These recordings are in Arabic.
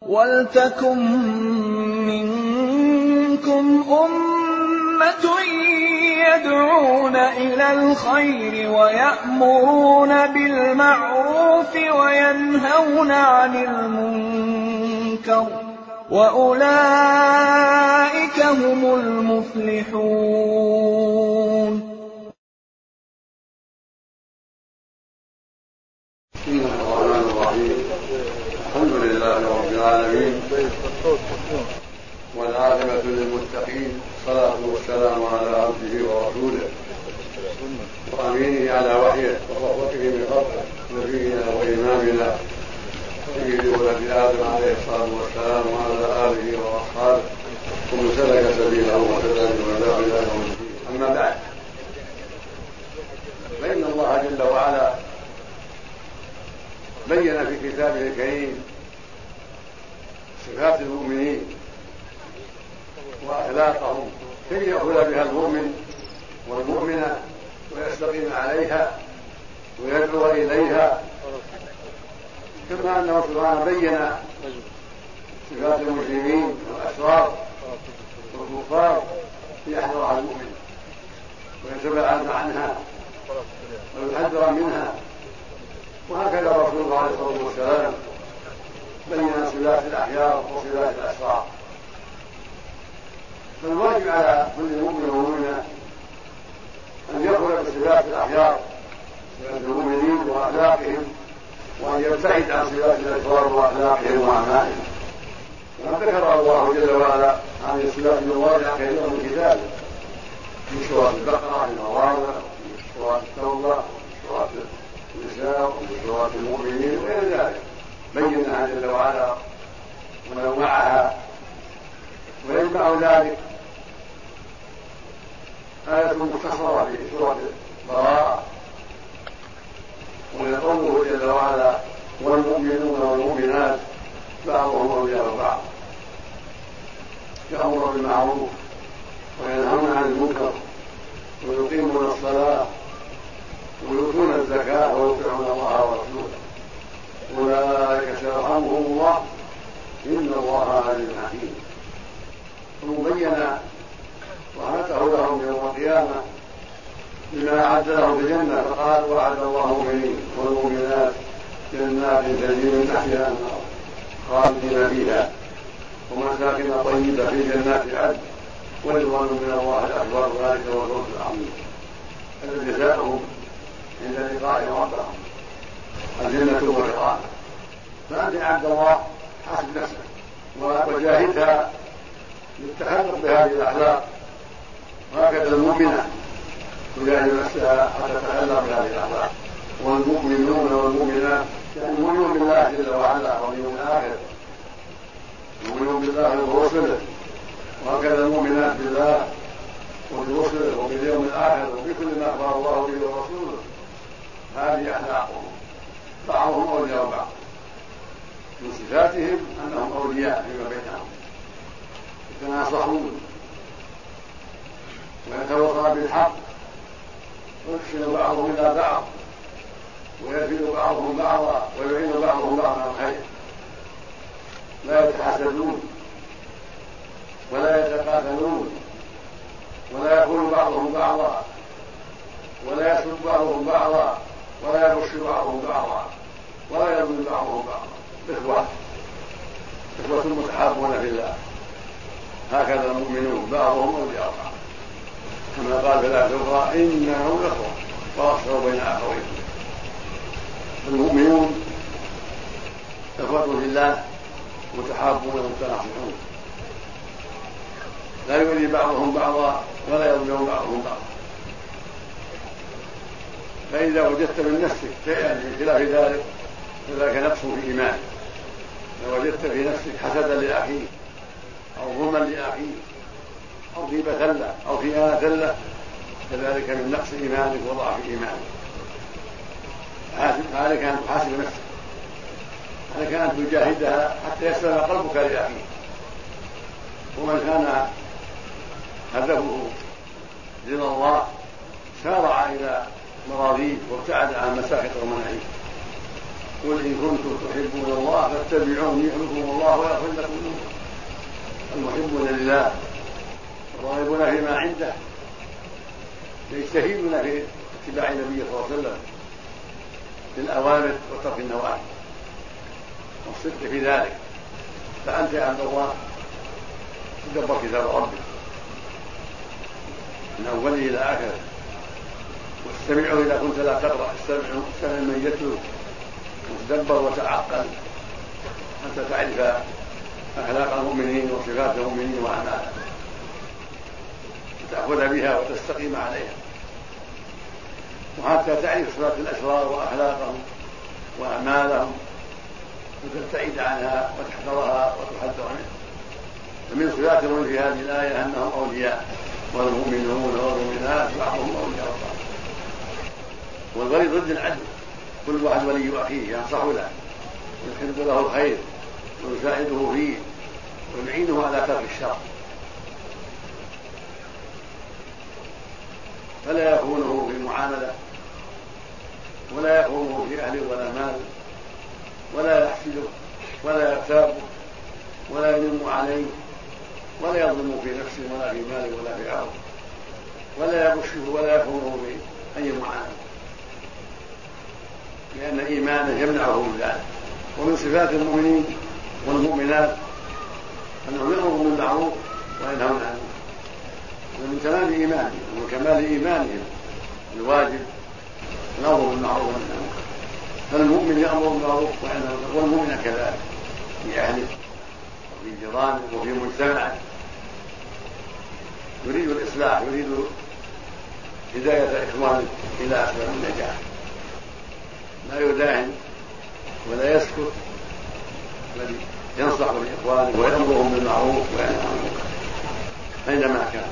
وَلْتَكُن مِّنكُمْ أُمَّةٌ يَدْعُونَ إِلَى الْخَيْرِ وَيَأْمُرُونَ بِالْمَعْرُوفِ وَيَنْهَوْنَ عَنِ الْمُنكَرِ ۚ وَأُولَٰئِكَ هُمُ الْمُفْلِحُونَ. بسم الله الرحمن الرحيم. الحمد لله رب العالمين، والعاقبة للمتقين، الصلاة والسلام على عبده ورسوله وأمينه على وحيه وصفوته من خلقه نبينا وإمامنا سيد ولد آدم عليه الصلاة والسلام وعلى آله وأصحابه ومن سلك سبيله وسلم إلى يوم الدين. أما بعد، فإن الله جل وعلا بين في كتابه الكريم صفات المؤمنين وأخلاقهم كي يأخذ بها المؤمن والمؤمنة ويستقيم عليها ويدعو إليها، كما أنه سبحانه بين صفات المسلمين والأشرار والكفار ليحذرها المؤمن ويتبعد عنها ويحذر منها. وهكذا رسول الله عليه الصلاة والسلام بين صفات الأخيار وصفات الأشرار. فالواجب على كل مؤمن ومؤمنة أن يأخذ بصفات الأخيار، صفات المؤمنين وأخلاقهم، وأن يبتعد عن صفات الأشرار وأخلاقهم وأعمالهم. وقد ذكر الله جل وعلا عن الصفات المواضعة كثيرا من كتابه في سورة البقرة، في المواضع، في سورة التوبة، في سورة النساء، وفي سورة المؤمنين وغير ذلك، بينها جل وعلا ونوعها. ويجمع ذلك آية مختصرة في سورة البراءة، ويقوله جل وعلا: والمؤمنون والمؤمنات بعضهم أولياء بعض يأمرون بالمعروف وينهون عن المنكر ويقيمون الصلاة ويؤتون الزكاة ويطيعون الله ورسوله أولئك سيرحمهم الله إن الله عليم حكيم. ثم بين رحمته لهم يوم القيامة بما أعد لهم في الجنة، فقال: وعد الله المؤمنين والمؤمنات جنات تجري من تحتها الأنهار خالدين فيها ومساكن طيبة في جنات عدن ورضوان من الله أكبر، ذلك هو الفوز العظيم. هذا جزاؤهم عند لقاء ربهم الجنة والرضوان. فأنت يا عبد الله حاسب نفسك وجاهدها للتخلق بهذه الأخلاق، وهكذا المؤمنة تجاهد نفسها حتى تتخلق بهذه الأخلاق. والمؤمنون والمؤمنات يعني يؤمنون بالله جل وعلا واليوم الآخر، يؤمنون بالله ورسله، وهكذا المؤمنات بالله وبرسله وباليوم الآخر وبكل ما أخبر الله به ورسوله. هذه أخلاقهم، بعضهم أولياء بعض. من صفاتهم أنهم أولياء فيما بينهم، يتناصحون ويتوصى بالحق ويحسن بعضهم إلى بعض ويفيد بعضهم بعضا ويعين بعضهم بعضا على الخير. لا يتحسدون ولا يتقاتلون ولا يقول بعضهم بعضا ولا يسب بعضهم بعضا ولا يبش بعضهم بعضا ولا يظلم بعضهم بعضا. إخوة متحابون في الله. هكذا المؤمنون بعضهم أولياء بعض، كما قال في الآية الأخرى: إنهم إخوة وأصلحوا بين أخويهم. المؤمنون إخوة في الله متحابون متناصحون، لا يؤذي بعضهم بعضا ولا يظلم بعضهم بعضا. فإذا وجدت من نفسك شيئا من خلاف ذلك فذاك نقص في إيمانك. لو وجدت في نفسك حسدا لأخيك أو ظلما لأخيك أو غيبة له أو خيانة له فذلك من نقص إيمانك وضعف إيمانك. عليك أن تحاسب نفسك، عليك أن تجاهدها حتى يسلم قلبك لأخيك. ومن كان هدفه رضا الله سارع إلى مراضيه وابتعد عن مساخط ومناهيه. قل إن كنتم تحبون الله فاتبعوني يحببكم الله ويغفر لكم ذنوبكم. المحبون لله الراغبون فيما عنده يجتهدون في اتباع النبي صلى الله عليه وسلم في الأوامر وترك النواهي والصدق في ذلك. فأنت يا عبد الله تدبر كتاب ربك من أوله إلى آخره، واستمعه إذا كنت لا تقرأ، استمع من يتلو وتدبر وتعقل حتى تعرف أخلاق المؤمنين وصفات المؤمنين وأعمالهم وتأخذ بها وتستقيم عليها، وحتى تعرف صفات الأشرار وأخلاقهم وأعمالهم وتبتعد عنها وتحذرها وتحذر منها. فمن صفاتهم في هذه الآية أنهم أولياء، والمؤمنون والمؤمنات بعضهم أولياء بعض. والولي ضد العدو، كل واحد ولي أخيه ينصح له ويحب له الخير ويساعده فيه ويعينه على ترك الشر، فلا يخونه في المعاملة ولا يخونه في أهله ولا مال، ولا يحسده ولا يغتابه ولا ينم عليه ولا يظلم في نفسه ولا في ماله ولا في عرضه، ولا يغشه ولا يخونه بأي معاملة، لأن إيمانه يمنعه من ذلك. ومن صفات المؤمنين والمؤمنات أنهم يأمرون بالمعروف وينهون عنه، ومن تمام إيمانهم وكمال إيمانهم الواجب الأمر بالمعروف والنهي عن المنكر. فالمؤمن يأمر بالمعروف وينهى، والمؤمن كذلك في أهله وفي جيرانه وفي مجتمعه، يريد الإصلاح، يريد هداية إخوانه إلى أسباب النجاح، لا يداهن ولا يسكت، بل ينصح لإخوانه ويأمرهم بالمعروف وينهى عن المنكر أينما كان،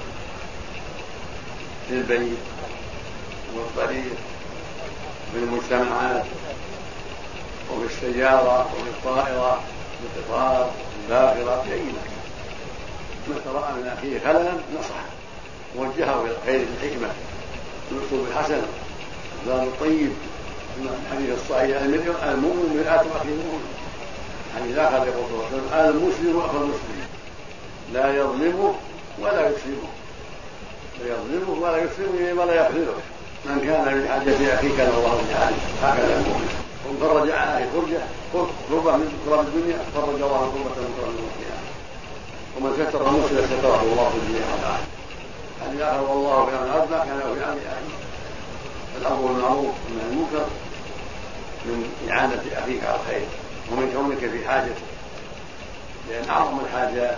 في البيت والطريق وفي المجتمعات وفي السيارة وفي الطائرة وفي القطار الباخرة، في أي مكان. من رأى من أخيه خللا نصحه ووجهه إلى الخير بالحكمة بالأسلوب الحسن والكلام الطيب. الحديث الصحيح المؤمن مرآة أخيه المؤمن، حديث آخر يقول صلى الله عليه وسلم المسلم أخو المسلم لا يظلمه ولا يكسبه، لا يظلمه ولا يكسبه ولا يخذله. من كان بحاجة أخيه كان الله بحاجه، هكذا المؤمن. ومن فرج عن أخيه كربة من كرب الدنيا فرج الله كربة من كرب القيامة. ومن ستر مسلما ستره الله في الدنيا والآخرة. حديث آخر والله في عون العبد ما كان له في عون أخيه. الأمر بالمعروف والنهي عن المنكر من إعانة أخيك على الخير ومن كونك في حاجته، لأن أعظم الحاجات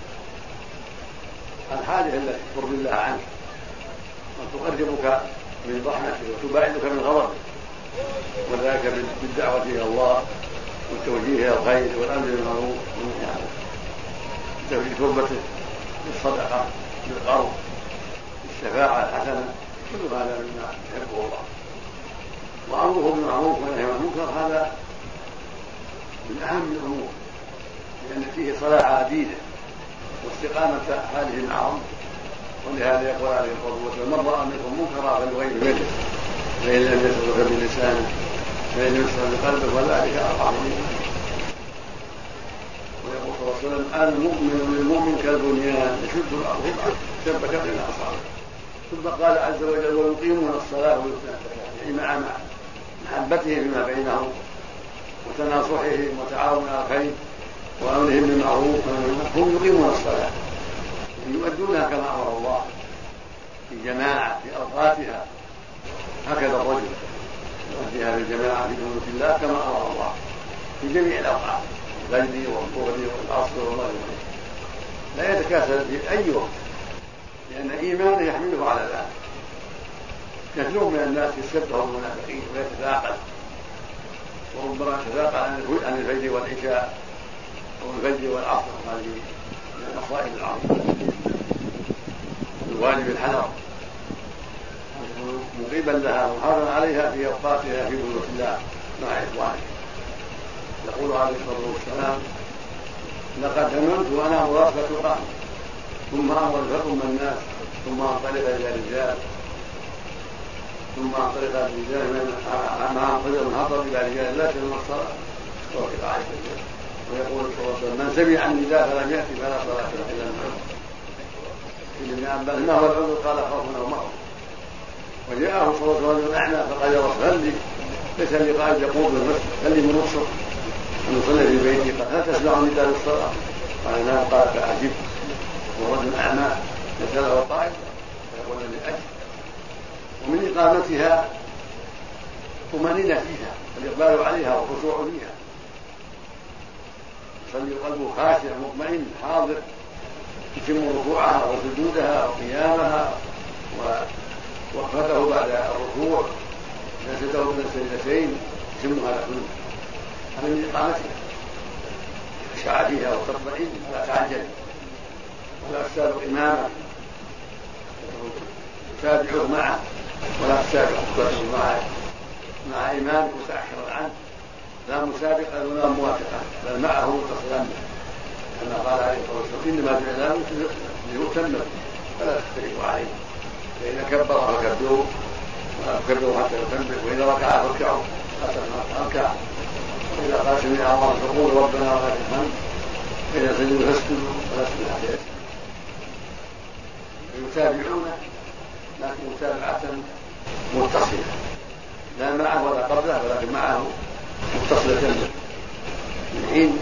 الحاجة التي تقرب الله عنك وتقربك من رحمته وتباعدك من غضبه، وذلك بالدعوة إلى الله والتوجيه إلى الخير والأمر بالمعروف والنهي عن المنكر، تفريج كربته بالصدقة بالقرض بالشفاعة الحسنة، كل هذا مما يحبه الله. وأمره بالمعروف والنهي عن المنكر هذا من أهم الأمور، لأن فيه صلاح عديدة واستقامة حاله العظم. ولهذا يقول عليه الصلاة والسلام من رأى منكم منكرا فليغيره بيده، فإن لم يستطع بلسانه فإن لم يستطع بقلبه وذلك أضعف الإيمان. ويقول صلى الله عليه وسلم المؤمن للمؤمن كالبنيان يشد بعضه بعضا شبكة بين أصابعه. ثم قال عز وجل ويقيمون الصلاة ويؤتون الزكاة، يعني مع محبته فيما بينهم وتناصحهم وتعاون على الخير وأمرهم بالمعروف هم يقيمون الصلاة يؤدونها كما أمر الله في جماعة في أوقاتها. هكذا الرجل يؤديها في الجماعة في بيوت الله كما أمر الله في جميع الأوقات، الليل والظهر والعصر والمغرب، لا يتكاسل في أي وقت، لأن إيمانه يحمله على ذلك. كثير من الناس يشبه المنافقين ويتثاقل، وربما يتثاقل عن الفجر والعشاء أو الفجر والعصر، هذه من المصائب العظيمة. الواجب الحذر مغيبا لها وحرا عليها في أوقاتها في بيوت الله مع إخوانه. يقول عليه الصلاة والسلام لقد هممت وأنا مرافقة قوم ثم أمر فأم الناس ثم انطلق إلى رجال ثم عن طريق الرجال عن طريق الهضر إلى رجال لا تهم الصلاة وفي عائشة. ويقول صلى الله عليه وسلم من سمع النداء فلم يأتي فلا صلاة له إلا المعذور. ابن عباس ما هو العذر؟ قال خوف أو مرض. وجاءه صلى الله عليه وسلم أعمى فقال يا رسول الله ليس لي قائد يقوم بالمسجد هل لي من رخصة أن أصلي في بيتي؟ قال هل تسمع النداء للصلاة؟ قال نعم. قال فأعجبت ورجل أعمى ليس له قائد فيقول لأجل. ومن إقامتها طمأنينة فيها والإقبال عليها والخشوع فيها، يصلي قلبه خاشع مطمئن حاضر، يتم ركوعها وسجودها وقيامها ووقفته بعد الركوع جلسته من السجدتين يتمها لكل. هذا من إقامتها تخشع فيها وتطمئن ولا تعجل ولا تسابق إمامه تتابعه معه ولا تسابق مع إمامك وتأخر عنه، لا مسابقة ولا موافقة بل معه متصلا به كما قال عليه الصلاة والسلام إنما جعلناه ليؤتم فلا تختلفوا عليه. فإذا كبر فكبروا ولا تكبروا حتى يتم، وإذا ركع فاركعوا حتى أركع، وإذا قال سمع الله فقولوا ربنا ولك الحمد، فإذا سجدوا فاسجدوا ولا تسجدوا حتى يسجدوا. يتابعونه لكن متابعة متصلة لا معه ولا قبله ولكن معه متصلة من حين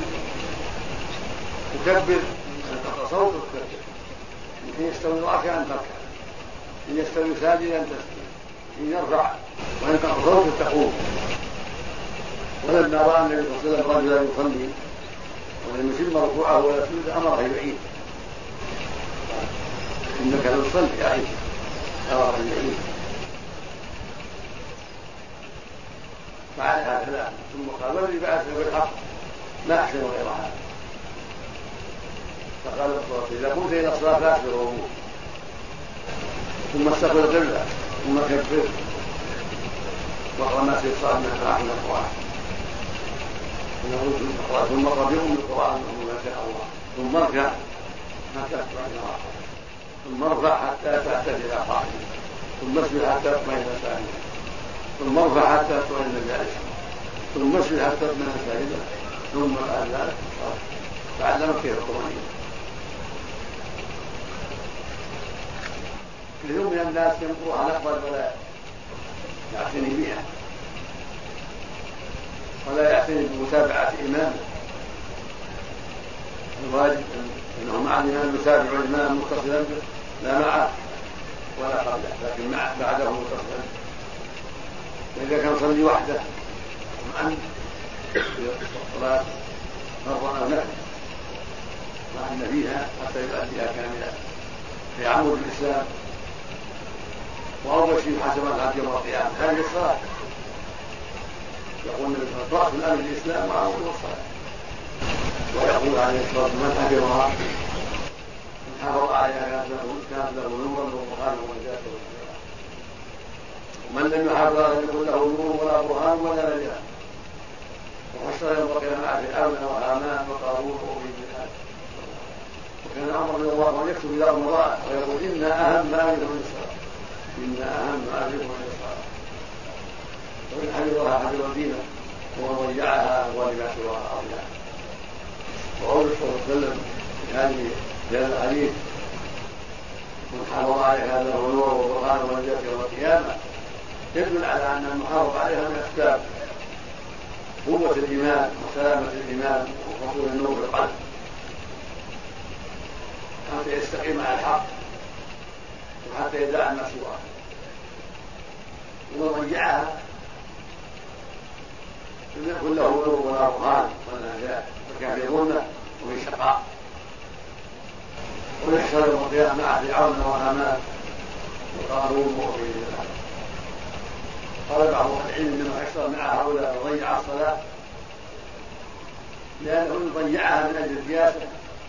تكبر أن تقرأ صوتك تكبر، من حين يستوي راكعا تركع، إن يستوي ساجدا تسجد، إن يرفع وإن تقرأ صوتك تقوم. ولما رأى النبي صلى الله عليه وسلم رجلا يصلي ولم يتم ركوعه ولا سجوده أمره يعيد. إنك لو تصلي يا عيسى أمره يعيد. فعل هكذا ثم قال والذي بعثه بالحق ما أحسن غير هذا. فقال إذا قمت إلى الصلاة فأكبر وضوء ثم استقبل القبلة ثم كبر واقرأ ما تيسر من القرآن ثم اقرأ بأم القرآن ما شاء الله ثم اركع حتى تطمئن ثم ارفع حتى تعتدل قائما ثم اسجد حتى تطمئن ساجدا ثم ارفع حتى تطمئن جالسا ثم اسجد حتى تطمئن ساجدا ثم الآن تعلمت كيف الطمأنينة. كثير من الناس ينظرها الأفضل ولا يعتني بها ولا يعتني بمتابعة إمامه. الواجب أنه مع الإمام يتابع الإمام متصلا به لا معه ولا قبله لكن بعده متصلا. وإذا كان صلي وحده مع الصلاة فرض أو نفل مع أن فيها حتى يؤديها كاملة في عمود الإسلام وأول شيء حسب العبد يوم القيامة هذه الصلاة. يقول النبي صلى الله عليه وسلم رأس الأمر الإسلام وعمود الصلاة. ويقول عليه الصلاة والسلام من حفظها من حفظ عليها كانت له نورا وبرهانا ونجاة والسلام، ومن لم يحفظها لم يكن له نور ولا برهان ولا نجاة. وحشر يوم القيامة مع فرعون وهامان وقارون وأبي جهل. وكان عمر رضي الله عنه يكتب إلى رمضان ويقول إن أهم ما أمركم للصلاة إن أهم ما أمركم للصلاة. ومن حفظها حفظ دينه ومن ضيعها ولما سواها أضيعها. وقول صلى الله عليه وسلم في هذا الحديث من حافظ عليه هذا هو نور وبرهان ونجاة يوم القيامة يدل على أن المحافظ عليها من أسباب قوة الإيمان وسلامة الإيمان وحصول النور في القلب حتى يستقيم على الحق وحتى يدع ما سواه. ومن ضيعها لم يكن له نور ولا برهان ولا نجاة فكان في ظلمة وفي شقاء. ويحشر يوم القيامة مع فرعون وهامان وقارون وأبي جهل. قال بعض العلم انه يحشر مع هؤلاء وضيع الصلاة لأنه ضيعها من أجل السياسة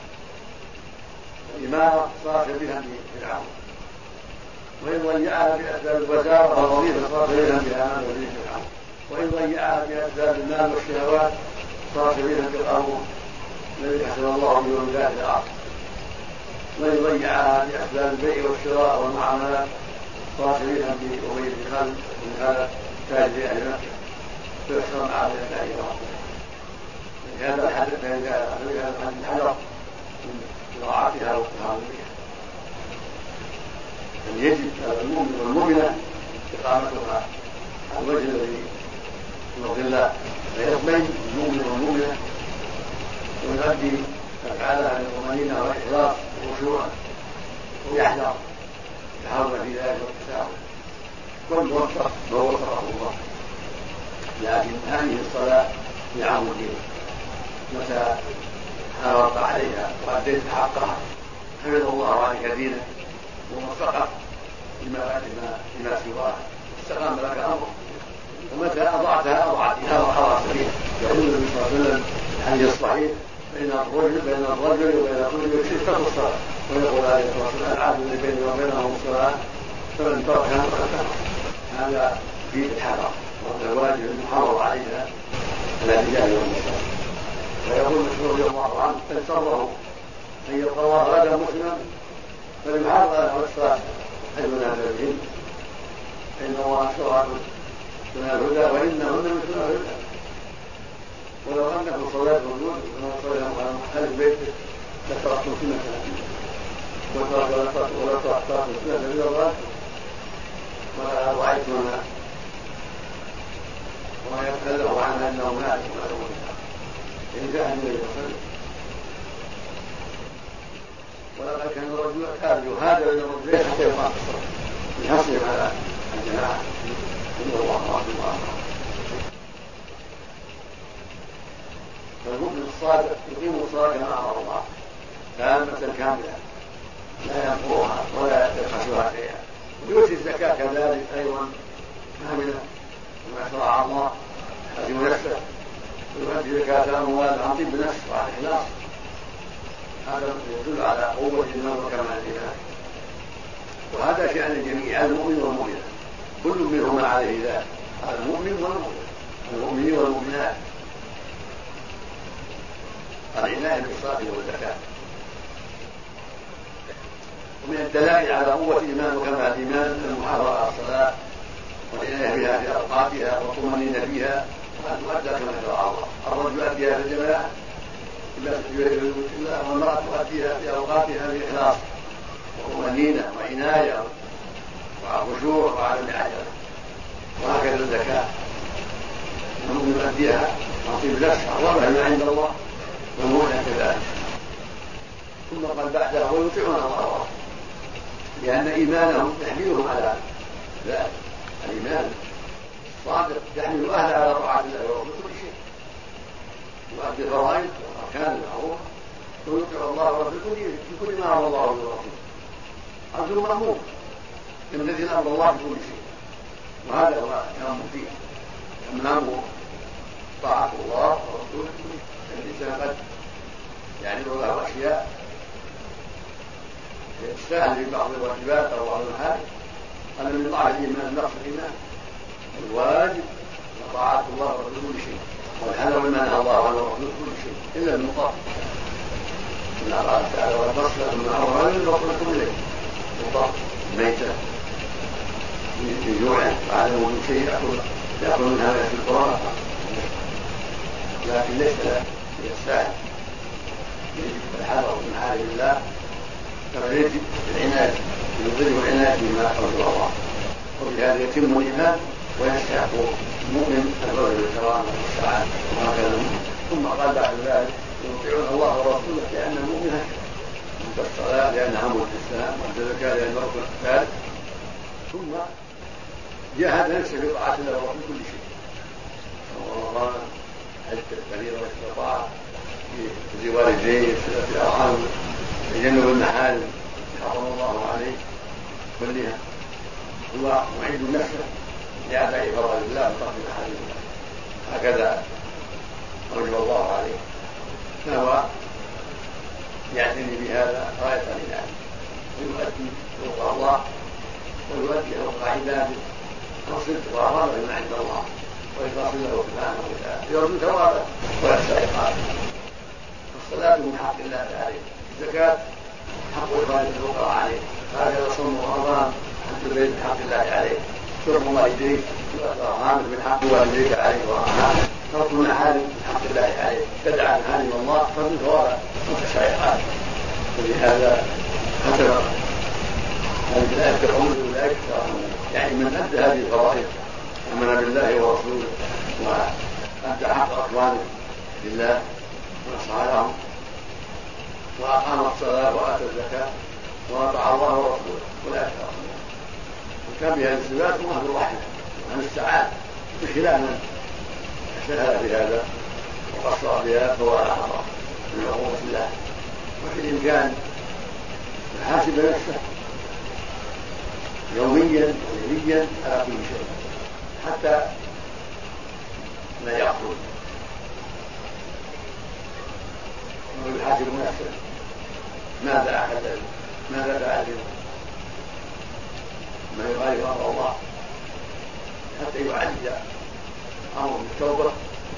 والإمارة صار شبيها بفرعون، وإن ضيعها بأسباب الوزارة والوظيفة صار شبيها بهامان وبه فرعون، وإن ضيعها بأسباب المال والشهوات صار شبيها بقارون الذي حسب الله من ذات الأرض، وإن ضيعها بأسباب البيع والشراء والمعاملات صاحبين أبي أبي بن خالد من هذا تاج أهل مكة فيحصل على ذلك هذا الحدث فإن جاء هذا الحدث حذر من إضاعتها والتهاون بها. أن يجب على المؤمن والمؤمنة إقامتها على الوجه الذي يرضي الله فيطمئن المؤمن والمؤمنة ويؤدي أفعالها بالطمأنينة والإخلاص والخشوع ويحذر التهاون في ذلك والتساهل كل وفق ما وفقه الله. لكن هذه الصلاة نعم دين متى حافظت عليها وأديت حقها حفظ الله عليك دينك ووفقك لما سواها استقام لك أمر. ومتى أضعتها أضعتها وحرى سبيل يقول النبي صلى الله عليه وسلم الحديث الصحيح بين الرجل وبين كل شرك الصلاة ويقول عليه الصلاة والسلام العهد الذي بيني وبينهم الصلاة فمن تركها فقد كفر. هذا فيه الحذر والواجب المحافظة عليها الرجال والنساء. ويقول مسعود رضي الله عنه من سره أن يلقى الله غدا مسلما فليحافظ على الصلاة حيث نازل بهن فإن الله شرع من الهدى وإنهن من سنن الهدى. ولو أنكم صلاة الوجود وصلاة أهل بيته لتركتم سنة ولا تركتم سنة من الله ولا رأيتمنا وما يتكلم عنها أنه ناس إن جاء النبي صلى الله عليه وسلم. ولقد كان الرجل يهاجر إلى الرجلين حتى يقام في الصلاة لحصلهم على الجماعة إن الله رحمه الله. فالمؤمن الصادق يقيم الصلاة كما أمر الله تامة كاملة لا ينقضها ولا يبخسها شيئا ويؤتي الزكاة كذلك أيضا كاملة كما شرع الله حسب نفسه ويؤدي زكاة الأموال عن طيب النفس وعن الإخلاص. هذا يدل على قوة الإيمان وكمال الإيمان. وهذا شأن الجميع المؤمن والمؤمنة كل منهما عليه ذلك المؤمن والمؤمن المؤمنين والمؤمنات العناية بالصلاة والزكاة. ومن الدلائل على قوة الإيمان وكمال الإيمان المحافظة على الصلاة والعناية بها في أوقاتها والطمأنينة فيها وأن تؤدى كما شرع الله. الرجل يؤديها في الجماعة والمرأة تؤديها في أوقاتها بإخلاص وطمأنينة وعناية وخشوع وعدم عجلة. وهكذا الزكاة المؤمن يؤديها عن طيب نفس أقربها من عند الله والمؤمن كذلك. ثم قال بعدها ويطيعون الله لأن إيمانهم يحملهم على ذلك. الإيمان الصادق يحمل أهل على طاعة الله ورسوله كل شيء يؤدي الفرائض والأركان المعروفة ويطيع الله ورسوله في كل ما أمر الله ورسوله. رجل مأمور الذي أمر الله بكل شيء وهذا هو كلام فيه المأمور طاعة الله ورسوله. الإنسان قد يعني له أشياء يستاهل في بعض الواجبات أو بعض المحارم. أن من ضعف الإيمان نقص الإيمان. الواجب طاعة الله ورسوله كل شيء والحذر مما نهى الله عنه ورسوله كل شيء إلا المطاع. إن الله تعالى والبصر ثم أمر الرسول كله مطاع ميتة من جوع وعدم وجود شيء يأكل منها في القرآن لكن ليس يستاهل. يجب الحذر من محارم الله كما يجب العناية بالظل والعناية بما أرضى الله. وبهذا يتم الإيمان ويستحق المؤمن الفضل والكرامة والسعادة وهكذا المؤمن. ثم قال بعد ذلك يطيعون الله ورسوله لأن المؤمن أدى الصلاة لأنها عمود الإسلام وأدى الزكاة لأنها ركن الثالث. ثم جاهد نفسه بطاعة الله ورسوله كل شيء رمضان حج الفريضة والاستطاعة في والديه صلة الأرحام تجنب المحارم حرم الله عليه كلها. هو معيد نفسه لأداء فرائض الله وترك محارم الله. هكذا أوجب الله عليه فهو يعتني بهذا غاية العناية ويؤدي حقوق الله ويؤدي حقوق عباده وصدق وأمر بما عند الله وإخلاص له سبحانه وتعالى يرجو ثوابه ويخشى عقابه. الصلاة من حق الله عليه. الزكاة حق إخراج الفقراء عليه. هكذا صوم رمضان حق البيت من حق الله عليه، شرب والديك وإطعامك من حق والديك عليه وإطعامك، ترك المحارم من حق الله عليه، تدعى محارم الله فمن ثواب متشابهات. ولهذا حسب هذه الآية تقول أولئك يعني من أدى هذه الفرائض آمن بالله ورسوله وأدى حق أخوانه لله ونصح لهم وأقام الصلاة وآتى الزكاة وأطاع الله ورسوله أولئك وكان بها الصفات وأهل الرحمة وأهل السعادة بخلاف من اجتهد بهذا وقصر بها فهو أعظم من عقوبة الله. وفي الإمكان يحاسب نفسه يوميا وليليا على كل شيء حتى لا يأخذ، ويحاسب نفسه ماذا أحدث ماذا فعل ما يغير أمر الله حتى يعد أمر بالتوبة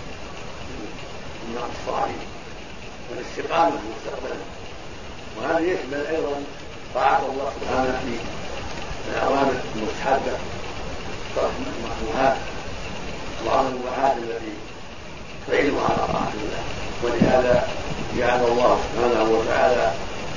من الصالحين والاستقامة مستقبلا. وهذا يشمل أيضا طاعة الله سبحانه في الأوامر المستحبة والمحموحات وبعض المباحات التي تعينها على طاعة الله. ولهذا جعل الله سبحانه وتعالى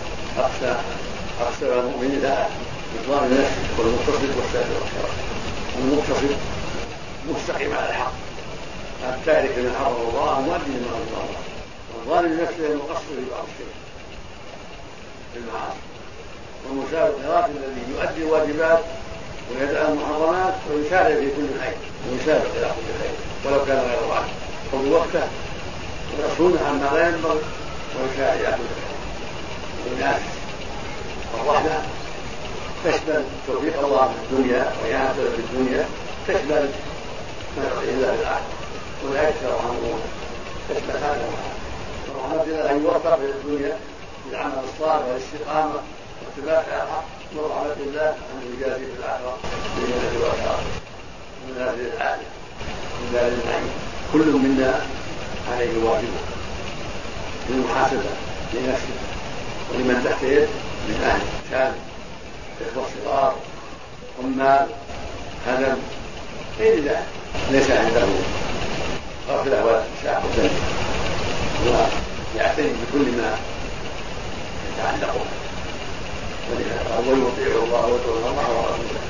أقسم المؤمنين ثلاثة: الظالم نفسه والمقتصد والسائر والخير. المقتصد مستقيم على الحق التارك من حرم الله مؤدي لما أمر الله، والظالم نفسه المقصر في بعض الشيء في المعاصي، والمساوي الخيرات الذي يؤدي الواجبات ويدع المحرمات ويسارع في كل خير ويسارع إلى كل خير ولو كان غير واحد خذ وقته ويصون عما لا ينبغي ويسارع إلى كل خير. والناس الرحمة تشمل توفيق الله في الدنيا وإعانته في الدنيا، تشمل ما يرضي الله في الآخرة. أولئك يرحمون تشمل هذا الرحمة إلى أن يوفق في الدنيا بالعمل الصالح والاستقامة واتباع الحق، ورحمة الله أن يجازي في الآخرة بالجنة والكرم من هذه العالم من دار النعيم. كل منا عليه واجبه للمحاسبة لنفسه ولمن تحت يده من أهل شان إخوة صغار عمال هدم غير ذلك ليس عنده غفلة ولا شاق وذنب، ويعتني بكل ما يتعلق به. ولهذا هو يطيع الله ويطيع الله ورسوله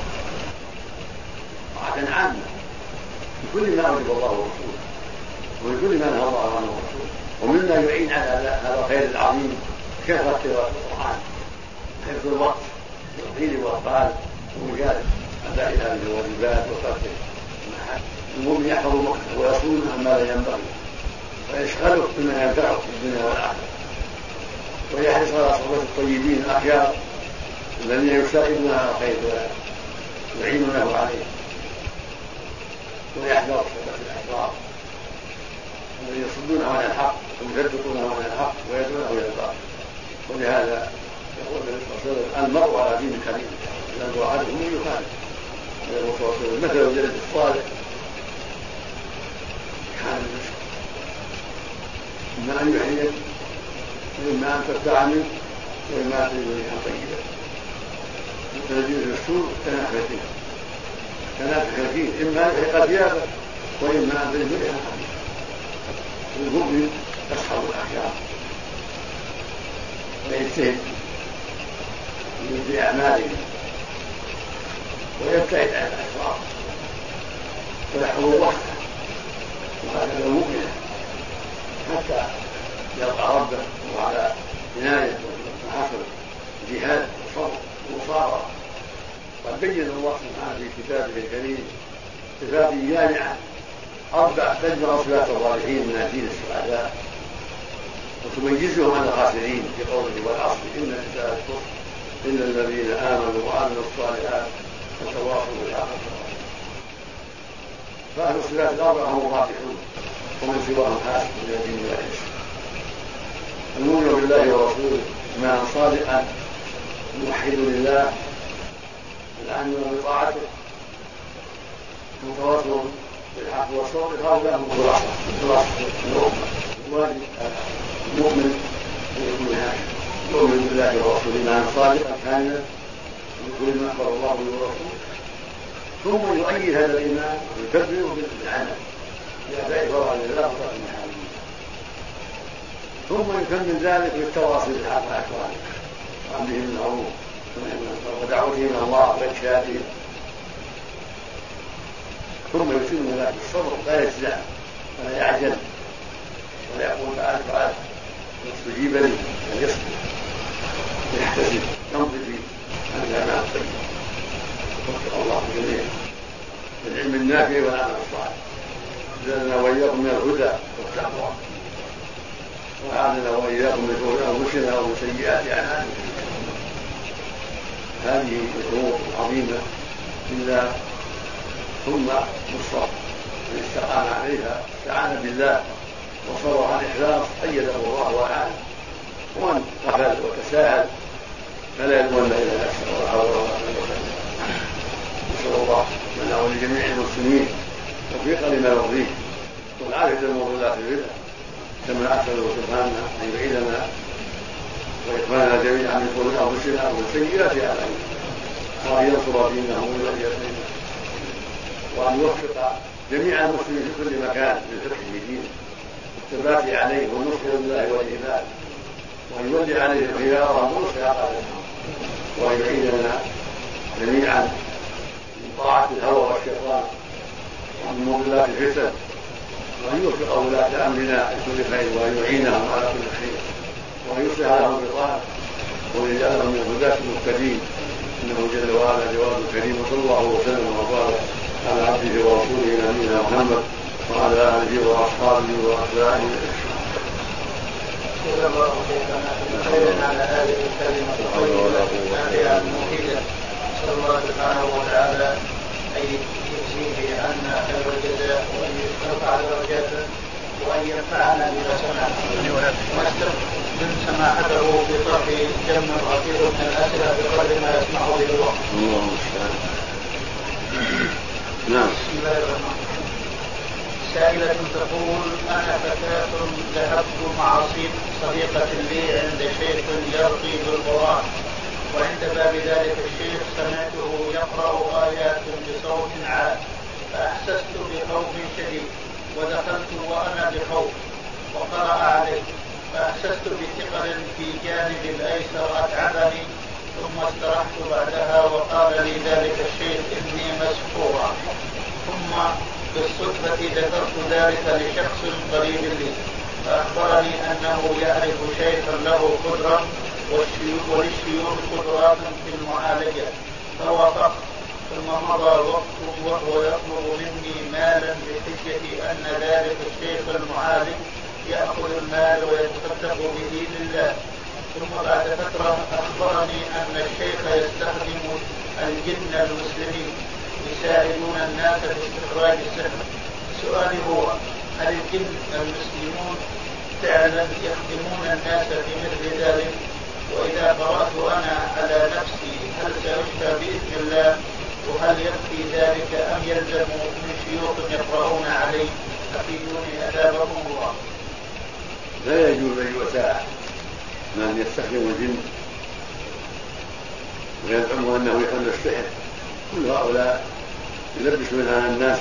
طاعة عامة بكل ما أوجب الله ورسوله وبكل ما نهى الله عنه ورسوله. ومما يعين على هذا الخير العظيم كثرة قراءة القرآن، حفظ الوقت والقيل والقال ومجالس أداء هذه الواجبات وترك المؤمن يحفظ وقته ويصون عما لا ينبغي ويشغله بما ينفعه في الدنيا والآخرة، ويحرص على صحبة الطيبين الأخيار الذين يساعدون على الخير ويعينونه عليه، ويحذر صحبة الأحرار الذين يصدون عن الحق ويثبتونه عن الحق ويدعونه إلى الباطل. ولهذا يقول النبي صلى الله عليه وسلم: المرء على دين خليله ينظر أحدهم يخالف. مثل الجلد الصالح كان المسك، إما أن يحيي وإما أن تبتاع منه وإما أن تجد ريحا طيبة. مثل الجلد السور كنافخ فيه، إما أن يحيق ثيابه وإما أن تجد ريحا طيبة. المؤمن يصحب الأخيار ويجتهد في أعماله ويبتعد عن الأشرار ويحفظ وقته، وهكذا المؤمن حتى يلقى ربه وعلى عناية وحسن جهاد وصبر ومصابرة. قد بين الله سبحانه في كتابه الكريم صفات جامعة 4 تجمع صفات الصالحين من الناجين السعداء وتميزهم عن الخاسرين في قوله: والعصر إن الإنسان لفي إلا الذين آمنوا وعملوا الصالحات وتواصوا بالحق. فأهل الصفات ال4 هم الرابحون ومن سواهم حاسب من الجن والإنس. المؤمن بالله ورسوله إيمانا صادقا موحد لله العامل بطاعته متواصل بالحق والصبر. هذا هو خلاصة الواجب المؤمن يؤمن بالله ورسوله إيمانا صادقا كاملا بكل ما أخبر الله به ورسوله، ثم يؤيد هذا الإيمان ويكبر بالعمل بأداء فرائض الله وترك محارمه، ثم يكمل ذلك بالتواصي بالحق مع إخوانه وأمره بالمعروف ودعوته إلى الله وإرشاده، ثم يتم ذلك الصبر لا يجزع ولا يعجل ولا يقول فعلت فعلت واستجيب لي أن يصبر ويحتسب يمضي في الجماعة الطيبة. وفق الله الجميع بالعلم النافع والعمل الصالح، جعلنا وإياكم من الهدى والتقوى، وأعاذنا وإياكم من شرور أنفسنا ومن سيئات أعمالنا. هذه الأمور العظيمة إلا ثم بالصبر، من استقام عليها استعان بالله وصبر عن الإخلاص أيده الله وأعانه، ومن غفل وتساهل فلا يلومن إلا نفسه ولا حول ولا قوة إلا بالله. نسأل الله لنا ولجميع المسلمين توفيق لما يرضيه والعافية من المضلات البدع، كما أسأله سبحانه أن يعيذنا وإخواننا جميعا من شرور أنفسنا ومن سيئات أعمالنا، وأن ينصر دينه ويهدي دينه، وأن يوفق جميع المسلمين في كل مكان للفقه في دينه والثبات عليه والنصر لله والإيمان، وأن يولي عليه خيارهم ونصر عقابهم، وأن يعيننا جميعا من طاعة الهوى والشيطان ومن مضلات الفتن، وأن يوفق ولاة أمرنا لكل خير، وأن يعينهم على كل خير، وأن يصلح لهم بطاعته وأن يجعلهم من الهداة المهتدين، إنه جل وعلا جواد كريم. وصلى الله وسلم وبارك على عبده ورسوله نبينا محمد وعلى آله وأصحابه وأتباعه. جزا الله خيرا على هذه الكلمة الطيبة المفيدة. نسأل الله سبحانه وتعالى أن يجزيه عنا خير الجزاء، وأن يرفع درجاته، وأن ينفعنا بما سمع، ونستخدم سماحته في طرح جم غفير من الأسئلة بقدر ما يسمع به الوقت. نعم. بسم الله الرحمن الرحيم. سائلة تقول: أنا فتاة ذهبت مع صديقة لي عند شيخ يرقي بالقرآن، وعند باب ذلك الشيخ سمعته يقرأ آيات بصوت عال، فأحسست بخوف شديد، ودخلت وأنا بخوف، وقرأ عليه، فأحسست بثقل في جانب الأيسر أتعبني، ثم استرحت بعدها، وقال لي ذلك الشيخ إني مسحورة. ثم بالصدفة ذكرت ذلك لشخص قريب لي، فأخبرني أنه يعرف شيخا له قدرة وللشيوخ قدرات في المعالجة، فوافقت. ثم مضى الوقت وهو يطلب مني مالا بحجة أن ذلك الشيخ المعالج يأخذ المال ويتصدق به لله. ثم بعد فترة أخبرني أن الشيخ يستخدم الجن المسلمين يساعدون الناس في استخراج السحر. سؤالي هو: هل الجن المسلمون فعلا يخدمون الناس في مثل ذلك؟ وإذا قرأت أنا على نفسي هل سأشفى بإذن الله؟ وهل يكفي ذلك أم يلزم من شيوخ يقرؤون علي؟ أفيدوني أثابكم الله. لا يجوز أن يؤتى من يستخدم الجن ويزعم أنه يحل السحر، كل هؤلاء يلبس منها الناس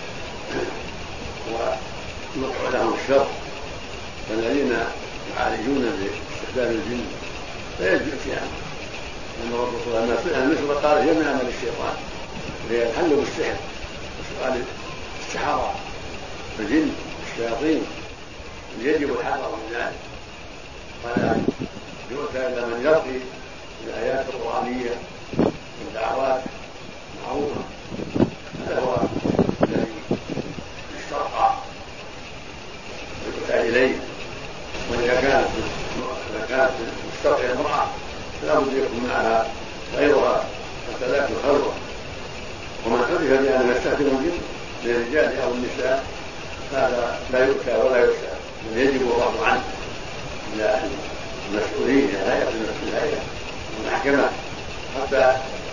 ويوقع لهم الشر. فالذين يعالجون باستخدام الجن لا يجوز اتيانه، لأن الرسول صلى الله عليه وسلم قال: هي من عمل الشيطان، وهي الحل بالسحر وسؤال السحرة الجن الشياطين، يجب الحذر من ذلك، ولا يؤتى إلا من يرقي بالآيات القرآنية والدعوات معروفة. هذا هو الذي يسترقى ويؤتى إليه. وإذا كانت مسترقية المرأة فلا بد يكون معها غيرها حتى لا يكون خلوة. ومن عرف بأنه يستخدم الجن للرجال أو النساء هذا لا يؤتى ولا يؤتى، بل يجب الرفض عنه إلى المسؤولين، إلى هيئة الهيئة والمحكمة، حتى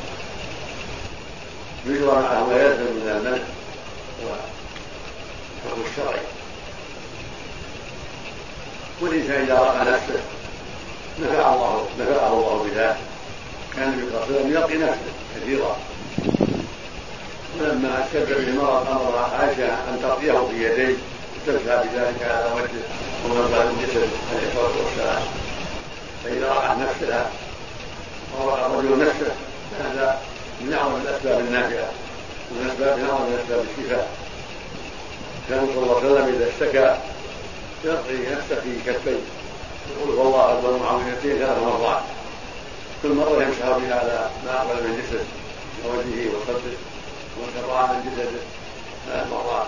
يجرى معه ما يلزم من المنع والحكم الشرعي. والإنسان إذا رأى نفسه نفعه الله بذلك، كان النبي صلى الله عليه وسلم يلقي نفسه كثيرا، ولما اشتد به المرض امر عائشه ان تلقيه في يديه وتمسح بذلك على وجهه ومنظر الجسد عليه الصلاه والسلام، فاذا راى نفسها او راى الرجل نفسه هذا من اعظم الاسباب النافعه ومن اسباب الشفاء. كان صلى الله عليه وسلم اذا اشتكى يلقي نفسه في كفيه يقول والله اكبر معاويتين 3 مرات، كل مره يمسح بها على ما اقبل من جسده ووجهه وصدره وشرع من جسده 3 مرات.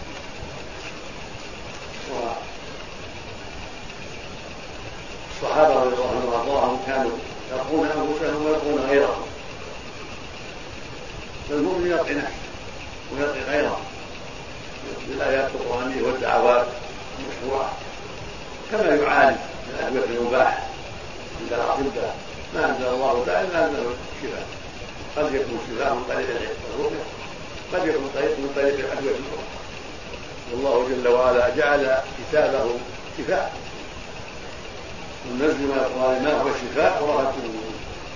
الصحابه رضي الله عنهم وارضاهم كانوا يلقون انفسهم ويلقون غيرهم، فالمؤمن يلقي نفسه ويلقي غيره بالايات القرانيه والدعوات المشروعه، كما يعالج الادويه المباحه عند الاطباء ما انزل الله تعالى الا انه شفاء، قد يكون شفاء من طريق الرقيه، قد يكون من طريق الادويه الاخرى، والله جل وعلا جعل كتابه شفاء ونزل من القران ما هو شفاء ورحمه للمؤمنين.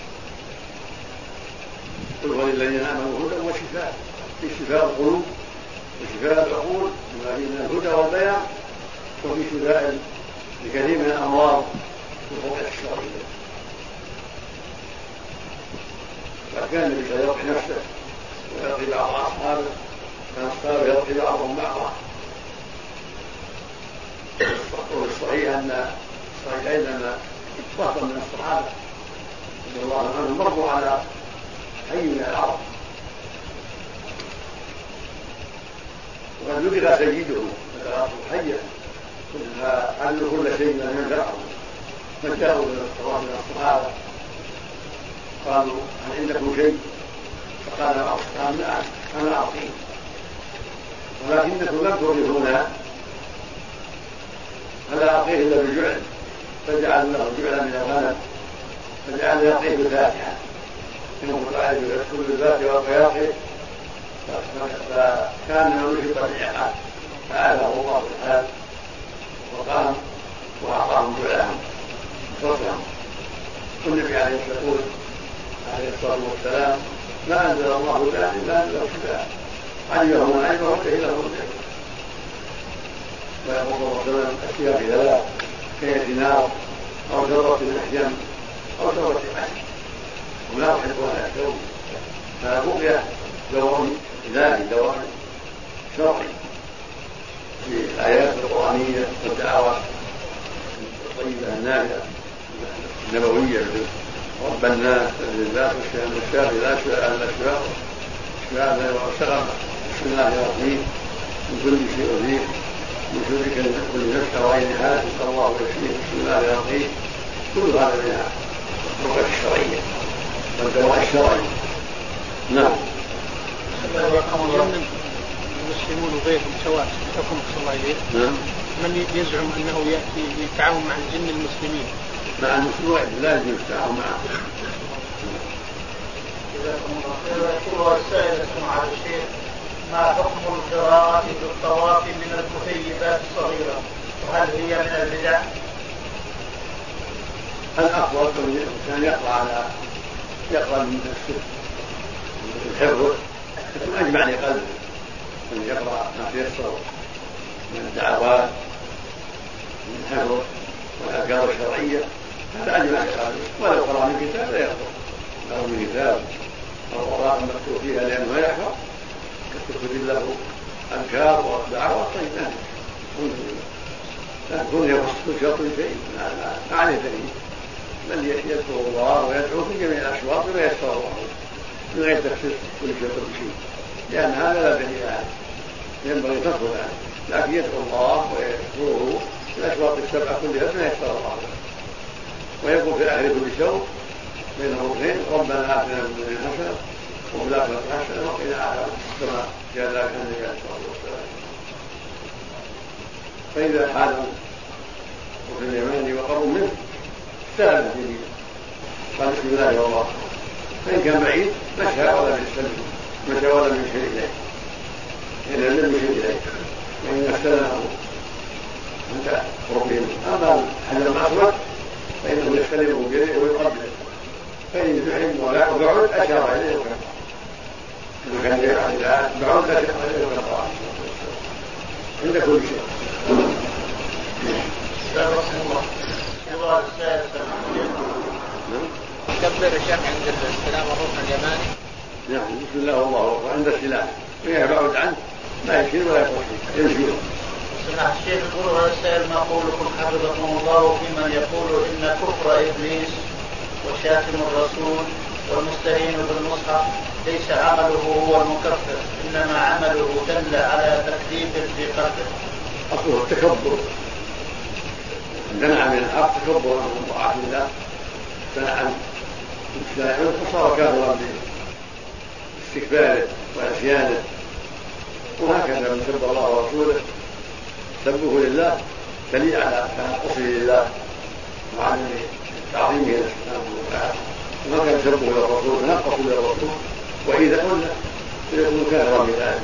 قل وللذين امنوا هدى وشفاء، في شفاء القلوب وشفاء العقول بما فيه من الهدى والبيان، وفي شفاء لكثير من الامراض والرقيه الشرعيه. فكان النبي صلى الله عليه وسلم يلقي نفسه ويلقي بعض اصحابه، كان اصحابه يلقي بعضهم بعضا. والصحيح ان الصحيحين ان اتفاقا من الصحابه رضي الله عنهم مروا على حي من العرب وقد لدغ سيده حيا فعلوا كل شيء لم ينفعه، فجاءوا من الصحابه قالوا هل عندكم شيء؟ فقال بعض الصحابه نعم انا اعطيه، ولكنكم لم تريدونا فلا اعطيه الا بالجعل، فجعل له جعلا من الغنم فجعل يعطيه بالفاتحه انه تعالج كل الفاتحه والقياقي، فكان يشق العقاب فآله الله بالحال وقام واعطاهم جعلهم بصرهم. والنبي عليه الصلاه والسلام ما انزل الله داء الا انزل شفاء، علمه من علمه وجهله من جهله. ويقول صلى الله عليه وسلم اشياء في 3 كيد نار او ذره احجام او ذره حسن، ولا يحب ان يكون فالرقيه دواء الهي دواء شرعي في الايات القرانيه والدعوات الطيبه النافعه النبويه رب الناس لله والشافي لا شفاء الا شفاء لا يغادر بسم الله الرحيم من كل شيء أذيب من كل نفس وعين حال نسأل الله ويشفيه بسم الله الرحيم. كل هذا من الرقية الشرعية والدواء الشرعي. نعم. المسلمون وغيرهم سواء حكم صلى الله عليه وسلم من يزعم أنه يأتي يتعاون مع الجن المسلمين مع المسلمين لا يجوز التعاون معه. يقول السائل مع الشيخ ما حكم القراءة في الطواف من المثيبات الصغيرة وهل هي من البدع؟ الأفضل كان يقرأ من السر الحفظ يكون أجمع لقلبه أن يقرأ ما تيسر من الدعوات من الحفظ والأذكار الشرعية هذا أجمع لقلبه. ولو قرأ من كتاب لا يقرأ أو من كتاب أو قراءة مكتوب فيها لأنه يحفظ تكتب له أذكار ودعوات طيبة لا تكون يوصل شرط شيء ما عليه دليل، بل يذكر الله ويدعو في جميع الأشواط بما يسر الله من غير تخصيص كل شرط بشيء، لأن هذا لا دليل عنه ينبغي تركه عنه، لكن يدعو الله ويذكره في الأشواط السبعة كلها بما يسر الله ويقول في آخر كل شوط بين الركنين ربنا آتنا من الدنيا حسنة وفي الآخرة حسنة وقنا عذاب كما جاء ذلك عن النبي عليه الصلاة والسلام. فإذا حالوا وفي اليمين وقروا منه استلم جميلا قال بسم الله والله، فإن كان بعيد مشى ولا يستلم مشى ولا يشير إليه إذا لم يشير إليه، وإن استلمه عند قربهم أما الحجر الأسود فإنه يستلمه بيده ويقبله فإن زحم وبعد أشار إليه وكفر إنه كان يفعل الآن بعد أشار إليه وكفر عند كل شيء. كبر الشيخ عند السلام الركن اليماني. نعم بسم الله والله أكبر عند السلام ويبعد عنه ما يشير ولا يمشي. سمع الشيخ يقول هذا السائل ما قولكم حفظكم الله في من يقول إن كفر إبليس وشاتم الرسول والمستهين بالمصحف ليس عمله هو المكفر إنما عمله دل على تكذيب في قلبه. أصله التكبر عندنا من الحق تكبر عن طاعة الله فنعم الإسلام فصار كافرا باستكباره وعصيانه وهكذا من سب الله ورسوله سبه لله دليل على تنقصه لله وعن تعظيمه سبحانه وتعالى وما كان سبه للرسول تنقص للرسول واذا قلنا يكون كافرا بالله.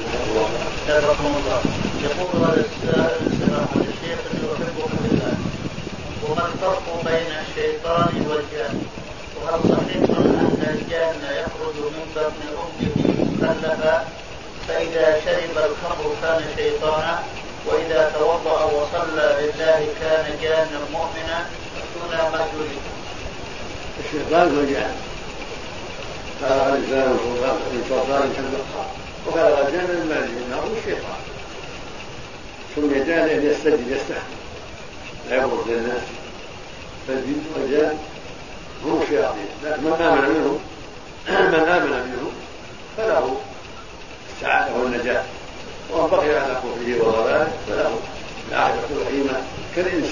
يقول هذا الشيخ يحبك بالله وما الفرق بين الشيطان والجان وهل صحيح ان الجان يخرج من بطن امه مكلفا فاذا شرب الخمر كان شيطانا وإذا توضأ وصلى لله كان جانا مؤمنا دون ما يريد. الشيطان هو الجان خلق الإنسان من صلصال كالفخار وخلق الجان من مارج من نار والشيطان سمي جان لأن يستجد يستحمل لا يبرز للناس فالجن والجان هم الشياطين لكن من آمن منهم فله السعادة والنجاة ومن بقي على كفره وضلاله فله العاقبة الرحيمة كالإنس.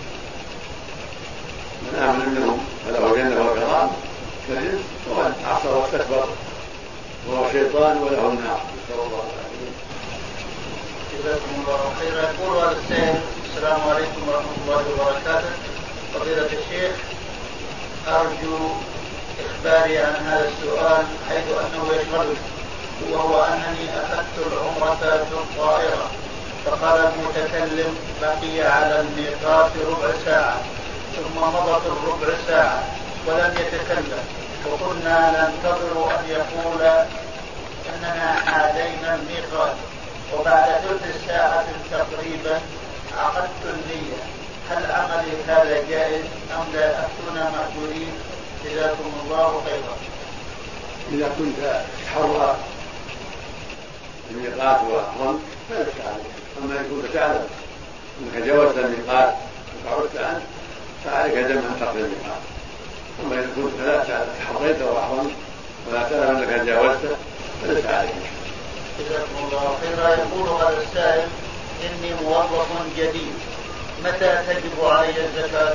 من آمن منهم فله جنة وكرام كالإنس ومن عصى واستكبر وهو شيطان وله النار. نسأل الله العافية. جزاكم الله خيرا. يقول هذا السائل السلام عليكم ورحمة الله وبركاته. فضيلة الشيخ أرجو إخباري عن هذا السؤال حيث أنه يشغلني وهو أنني أخذت العمرة في الطائرة فقال المتكلم بقي على الميقات ربع ساعة ثم مضت الربع ساعة ولم يتكلم وكنا ننتظر أن يقول أننا عادينا الميقات وبعد ثلث ساعة تقريبا عقدت النية هل عملي هذا جائز أم لا أفتنا مأجورين؟ جزاكم الله خيرا. إذا كنت تحرى الميقات وأحرمت فليس عليك أما إن كنت تعلم أنك جاوزت الميقات وقعدت عنه فعليك دم أن تقضي الميقات. أما إن كنت لا تحريت وأحرمت ولا تعلم أنك جاوزته فليس عليك. جزاكم الله خيرا. يقول هذا السائل إني موظف جديد متى تجب علي الزكاة؟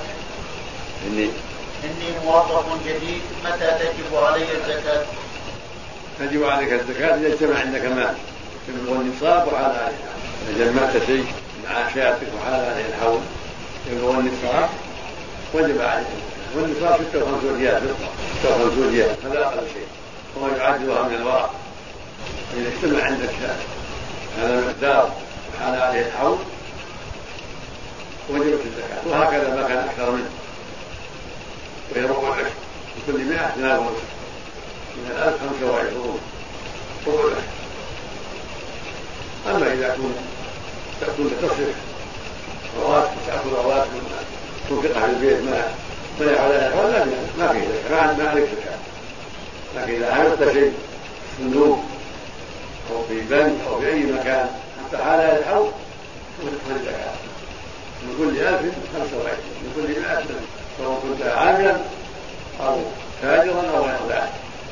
إني موظف جديد متى تجب علي الزكاة؟ تجب عليك الزكاة إذا اجتمع عندك مال يبلغ النصاب وحال عليه إذا جمعت شيء من عاشاتك وحال عليه الحول يبلغ النصاب وجب عليك والنصاب 56 ريال 56 ريال هذا أقل شيء وما يعادلها من الورق. إذا اجتمع عندك هذا المقدار وحال عليه الحول وجبت الزكاة وهكذا ما كان أكثر منه ويربع العشر لكل 100 تناول من 1025 ربع العشر. أما إذا كنت تصرف رواتب تأكل رواتب تنفقها في البيت ما يحولها الحول ما فيه زكاة ما عليك زكاة. لكن إذا عملت شيء في صندوق أو في بنك أو في أي مكان حتى حالها الحول تدخل الزكاة من كل 1025 من كل 100 سواء كنت عاملا أو تاجرا أو غير ذلك.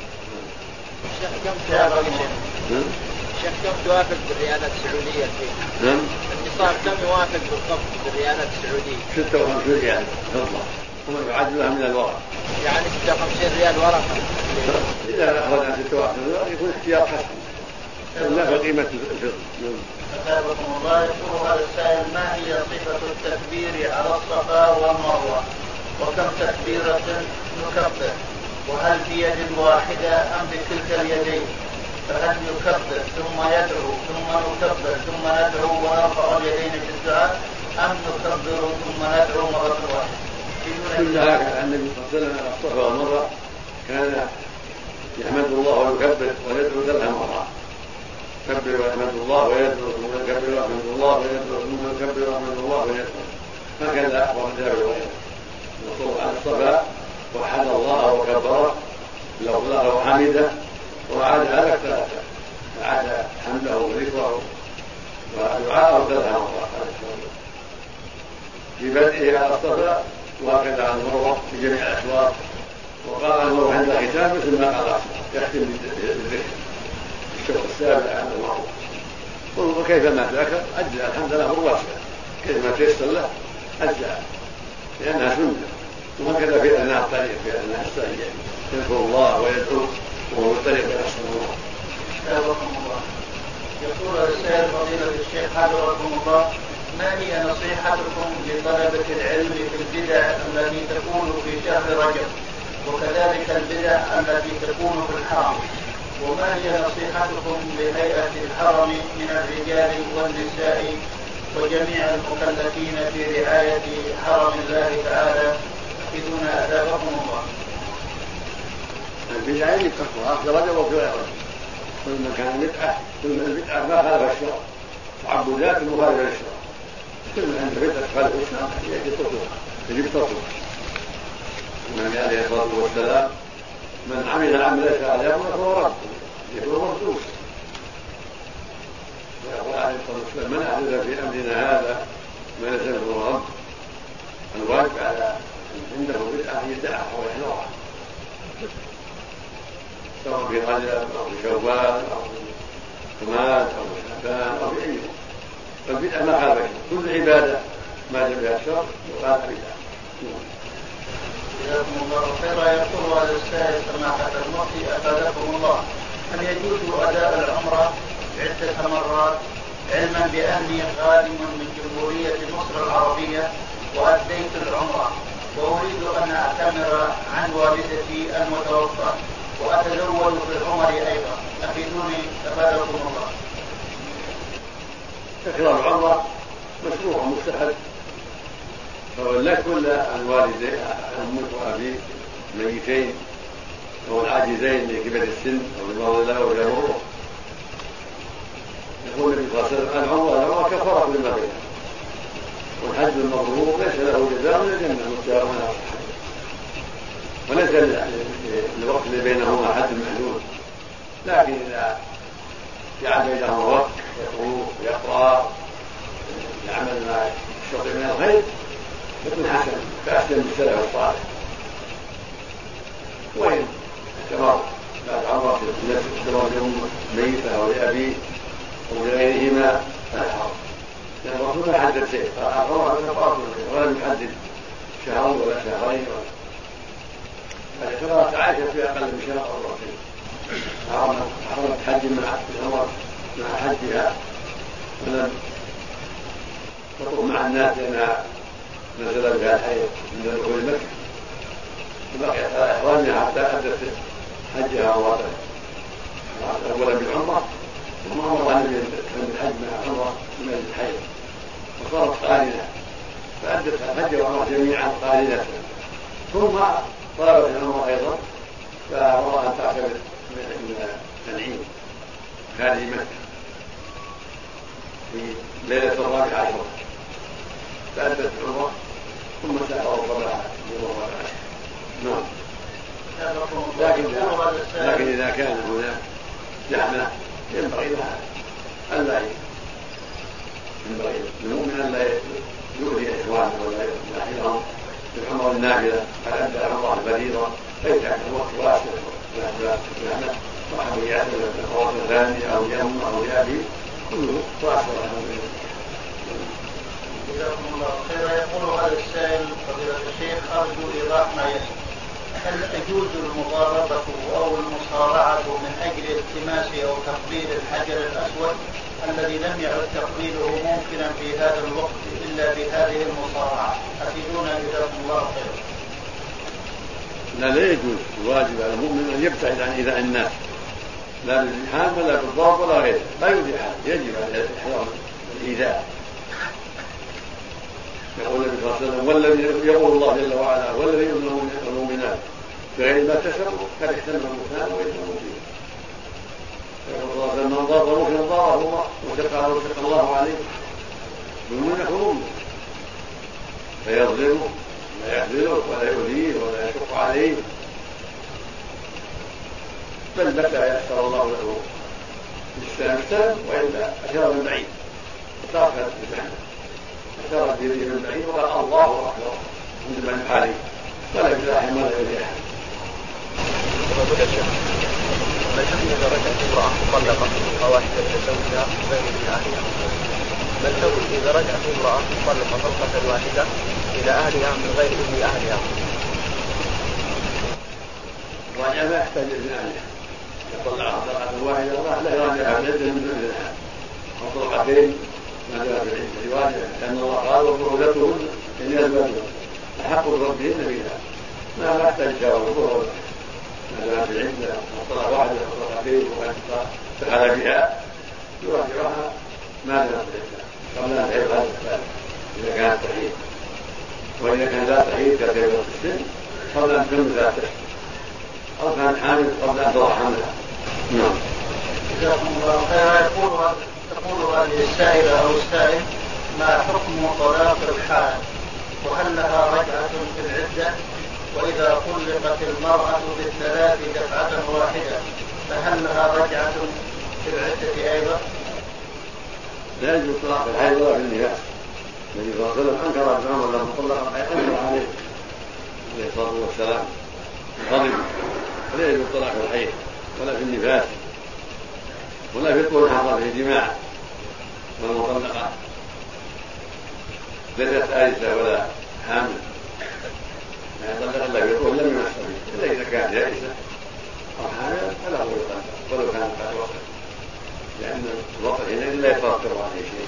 الشيخ كم توافق بالريالات السعودية فيه؟ النصاب كم يوافق بالضبط بالريالات السعودية؟ 56 ريال فضة وما يعادلها من الورق يعني 56 ريال ورقة. إذا أخذنا 56 ورق يكون احتياط حسن لا بقيمة الفضة. أثابكم الله. يقول هذا السائل ما هي صفة التكبير على الصفا والمروة وكم تكبيرة نكبر وهل بيد واحدة أم بكلتا اليدين؟ فهل يكبر ثم يدعو ثم نكبر ثم ندعو ونرفع اليدين في الدعاء أم نكبر ثم ندعو مرة واحدة؟ كل هكذا النبي صلى الله عليه وسلم على الصفا والمروة كان يحمد الله ويكبر ويدعو 3 مرات، يكبر ويحمد الله ويدعو ثم يكبر ويحمد الله ويدعو ثم يكبر ويحمد الله ويدعو، هكذا أخبر جابر ويدعو على الصفا وحد الله وكبره لفظه وحمده وعاد على 3 فعاد حمده وذكره ودعاءه 3 مرات في بدءه على الصفا وهكذا على المروة في جميع الأشواط، وقال المروة عند الختام مثل ما قال يختم بالذكر الشوط السابع عند المروة، وكيفما ذكر أجزأ الحمد لله واسع كيفما تيسر له أجزأ لأنها سنة، وهكذا في أثناء الطريق في أثناء السعي يذكر الله ويدعو وهو الطريق إلى الصلاة. يقول السائل فضيلة الشيخ حفظكم الله: ما هي نصيحتكم لطلبة العلم في البدع التي تكون في شهر رجب وكذلك البدع التي تكون في الحرم؟ وما هي نصيحتكم لهيئة الحرم من الرجال والنساء وجميع المكلفين في رعاية حرم الله تعالى؟ أفيدونا أثابكم الله. البدع يكفرها في رجب وفي غير رجب، كل ما كان بدعة كل البدعة ما خالف الشرع، تعبدات مخالفة للشرع، كل ما عند بدعة خالف الشرع يجب تطلق. النبي عليه الصلاة والسلام: من عمل عملا شاذا فهو رد يكون مردود. ويقول عليه الصلاة والسلام: من أحدث في أمرنا هذا ما ليس له رد. الواجب على عنده بدعة يدعها ويحذرها، سواء في رجب أو في شوال أو في جماد أو في شعبان أو في أي يوم، فالبدعة ما خالف كل عبادة ما جاء بها الشرع يقال بدعة. جزاكم الله خيرا. يقول هذا السائل: سماحة المفتي أفادكم الله، هل يجوز أداء العمرة 10 مرات علما بأني قادم من جمهورية مصر العربية وأديت العمرة وأريد أن أعتمر عن والدتي المتوفى وأتزوج في العمر أيضا؟ أفيدوني أفادكم الله. تكرار العمرة مشروع مستحب، فولك كل الوالدين أمك وأبيك ميتين أو العاجزين لكبر السن أو المرض له أو يمره. يقول النبي صلى الله عليه وسلم: العمرة كفارة لما بينها، والحج المبرور ليس له جزاء إلا الجنة مستوى من الصحة، وليس للوقت اللي بينهما حد محدود، لكن إذا جعل بينهما وقت يقوم يقرأ يعمل ما يستطيع من الخير يكون حسن كأحسن بالسلف الصالح. وإن اعتبر بعد عمرة النفس اعتبر لأم ميتة أو لأبيه أو لغيرهما فلا حرج، لأن الرسول ما حدد شيء، ولم يحدد شهر ولا شهرين فاعتبرت عائشة في أقل من شهر أو مرتين، حرمت حج مع العمر مع حجها ولم تطلب مع الناس لأنها نزل بها الحيض من دخول مكة، فبقيت على إحرامها حتى أدت حجها ووطنها، أولا بالعمرة ثم أمرها بالحج مع العمرة من الحيض، وصارت قارنة فأدت الحج والعمرة جميعا قارنة، ثم طلبت العمرة أيضا فأمرها أن تعتمر من العيد خارج مكة في ليلة 14 فأدت العمرة ثم سافروا صباحا نعم. لكن إذا كان هناك زحمة ينبغي لها ألا المؤمن ألا يؤذي إخوانه ولا يحيلهم بالعمر النافلة على أدى العمر الفريضة فيجعل الوقت واسع زحمة وحب يعتمد الخواص الثانية أو يم أو يأبي كله واسع. جزاكم الله خيرا. يقول هذا السائل: فضيلة الشيخ أرجو إيضاح ما يلي، هل تجوز المضاربة أو المصارعة من أجل التماس أو تقبيل الحجر الأسود الذي لم يعد تقبيله ممكنا في هذا الوقت إلا بهذه المصارعة؟ أفيدونا جزاكم الله خيرا. لا يجوز، الواجب على المؤمن أن يبتعد عن إيذاء الناس، لا بالزحام ولا بالضرب ولا غيره، لا يؤذي أحد، يجب على إحرام الإيذاء. يقول النبي صلى الله عليه وسلم: والذي يقول الله جل وعلا: والذي يؤمن المؤمنات بغير ما اكتسبوا قد احتمل البهتان ويثم فيه. من ضر مسلما ضاره الله وشق الله عليه ظلم يكون فيظلمه لا يخذله ولا يؤذيه ولا يشق عليه، بل بدا يسر الله له السلام والا اشار من بعيد وترك المعنى، اشار بيده من بعيد وقال الله اكبر عند من عليه ولا يزاحم ولا يزاحم. ما الحكم إذا رجعت امرأة مطلقة واحدة لزوجها غير ابن أهلها؟ ما الحكم إذا رجعت امرأة مطلقة طلقة واحدة إلى أهلها من غير ابن أهلها؟ الرجعة لا يحتاج ابن أهلها، يطلعها طلقة واحدة لا يراجعها عدة من دون ابنها، أو طلقتين ما دام في العدة واجبة، لأن الله قال وبعولتهن إن يزوجن أحق بربهن بها، ما يحتاج شاور ما دام في العدة طلقة واحدة أو طلقتين وقد دخل بها يراجعها ما دام في العدة قبل أن تعيب هذا الثالث إذا كانت تحيض، وإذا كان لا تحيض كثيرة في السن قبل أن تكمل ذاته أو كان حامل قبل أن تضع حملها. نعم. جزاكم الله خيرا. تقول هذه السائلة أو السائل: ما حكم طلاق الحائض؟ وهل لها رجعة في العدة؟ وإذا طلقت المرأة بالثلاث دفعة واحدة فهل لها رجعة في العدة أيضا؟ لا يجوز طلاق الحائض ولا في النفاس. النبي صلى الله عليه وسلم أنكر عمر لما طلق الحائض أنكر عليه الصلاة والسلام غضب، ولا يجوز طلاق الحائض ولا في النفاس ولا في طول حضر في جماع، والمطلقة ليست آيسة ولا حامل ما يطلق إلا في طول لم يمس به، إلا إذا كانت آيسة أو حامل فلا هو يطلق ولو كانت قد وقت، لأن الوقت حينئذ لا يترتب عليه شيء.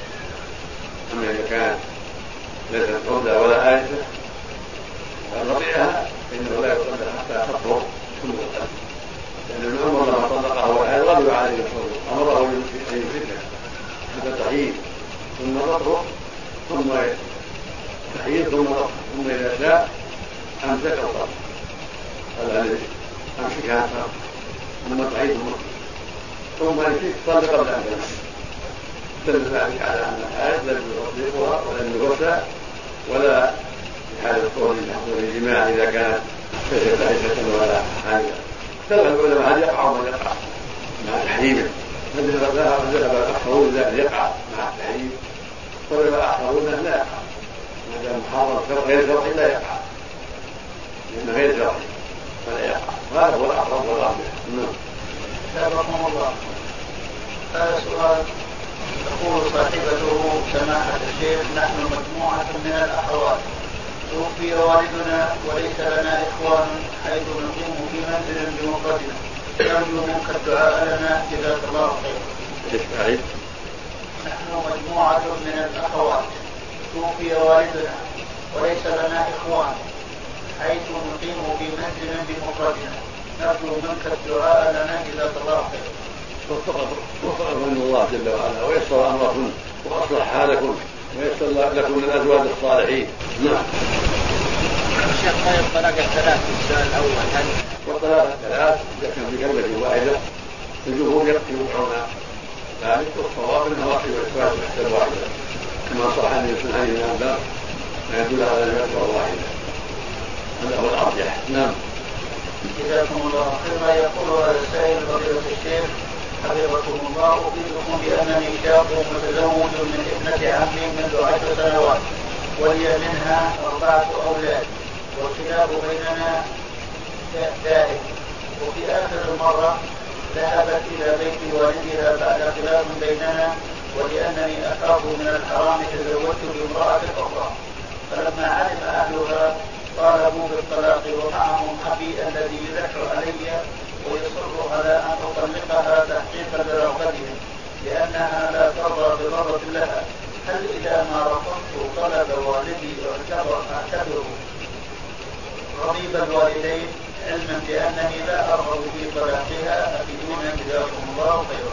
أما إذا كانت ليست حملة ولا آيسة فنطيعها فإنه لا يطلق حتى تطهر ثم يطلق، لأن ابن عمر لما طلقه وحيد غضب عليه الرسول أمره أن يمسكها حتى تحييد ثم تطهر ثم تحييد ثم تطهر، ثم إذا شاء أمسك الطلق قال أمسكها ثم تحييد ثم يمسك طلق قبل أن تمس، دل ذلك على أن الحائض لم يطلقها ولا ينبسها ولا في حال الطهر في الجماع إذا كانت ليست آيسة ولا حاملة. اختلف العلماء هل يقع ولا يقع مع تحريمه، فذهب الآخرون ذلك يقع مع التحريم، وذهب الآخرون لا يقع ما دام محرم غير شرعي لا يقع، لأنه غير شرعي فلا يقع، وهذا هو الأقرب والأرجح. سابقكم الله. هذا سؤال تقول صاحبته: سماحة الشيخ، نحن مجموعة من الأخوات توفي والدنا وليس لنا إخوان حيث نقيم في منزل بمفردنا، نرجو منك الدعاء لنا جزاك الله خيرا. نحن مجموعة من الأخوات توفي والدنا وليس لنا إخوان حيث نقيم في منزل بمفردنا، نرجو منك الدعاء لنا جزاك الله خيرا. وفقكم الله جل وعلا ويسر أمركم وأصلح حالكم ويسر لكم الأزواج الصالحين. نعم. الشيخ طيب طلاق الثلاث السؤال الأول هل والطلاق الثلاث إذا كان بكلمة واحدة الجمهور يقطعون ذلك، والصواب أنه واحد وإثبات إحدى واحدة كما صح عن سنن الأنباء ما يدل على الفتوى الواحدة، هذا هو الأرجح. نعم. جزاكم الله خيرا. يقول هذا السائل: فضيلة الشيخ حفظكم الله، أخبركم بأنني شاب متزوج من ابنة عمي منذ 10 سنوات ولي منها 4 أولاد، والخلاف بيننا دائم، وفي آخر مرة ذهبت إلى بيت والدها بعد خلاف بيننا، ولأنني أخاف من الحرام تزوجت بامرأة أخرى، فلما علم أهلها طالبوا بالطلاق، ومعهم أبي الذي يلح علي ويصر على أن أطلقها تحقيقا لرغبتهم لأنها لا ترضى بضرة لها. هل إذا ما رفضت طلب والدي أعتبره رغيب الوالدين علما بأنني لا أرغب في طلاقها؟ أفيدونا جزاكم الله خيرا.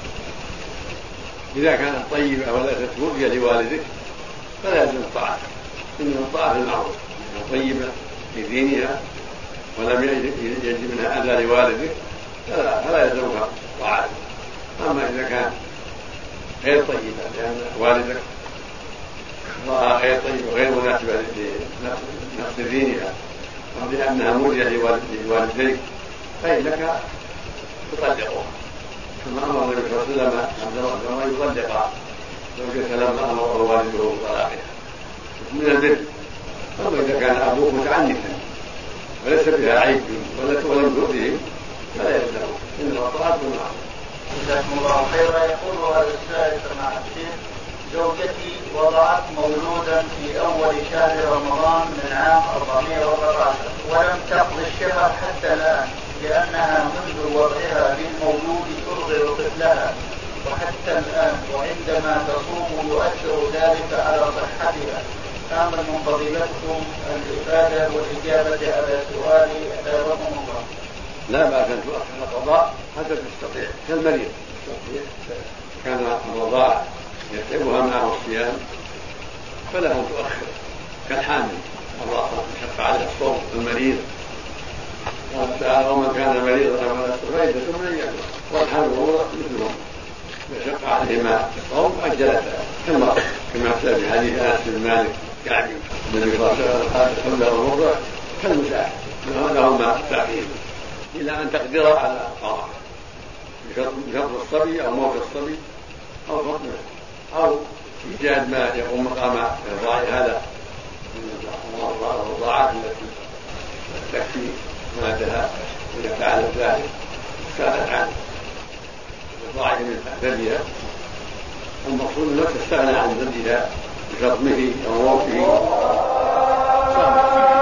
إذا كانت طيبة وليست مرضية لوالدك فلا يلزم الطاعة، إنما الطاعة في المعروف، طيبة في دينها ولم يجد منها أذى لوالده فلا يلزمها طاعته. أما إذا كان غير طيبة لأن والدك رأى غير طيبة وغير مناسبة لنفس دينها أو لأنها مؤذية لوالديك فإنك تطلقها، كما أمر النبي صلى الله عليه وسلم عبد الله بن عمر يطلق زوجته لما أمر والده بطلاقها من البر. أما إذا كان أبوك متعنتا وليس بها عيب ولم تؤذيه فلا يلزمه، إنما طاعته معه. جزاكم الله خيرا. يقول هذا السائل مع الشيخ: زوجتي وضعت مولودا في أول شهر رمضان من عام 414 ولم تقضي الشهر حتى الآن، لأنها منذ وضعها للمولود ترضع طفلها وحتى الآن، وعندما تصوم يؤثر ذلك على صحتها. فأمر من فضيلتكم الإفادة والإجابة على سؤالي أثابكم الله. لا بأس أن تؤخر القضاء حتى تستطيع، كالمريض كان الرضاع يتعبها معه الصيام فلا أن تؤخر، كالحامل الله يشق على الصوم المريض ومن كان مريضا فعدة من أيام، والحامل مثلهم يشق عليهما الصوم أجلتها كما في حديث أنس بن مالك كعب النبي صلى الله عليه وسلم قال: الحمل والمرضع كالمساعد لهما تأخير إلى أن تقدر على القضاء بشرط الصبي أو موت الصبي أو فقده أو إيجاد ما يقوم مقام الرضاع هذا من الرضاعات التي تكفي مادها إذا فعلت ذلك سالت عن الرضاع من ثديها. المقصود أنها تستغنى عن ثديها بشرطه أو موته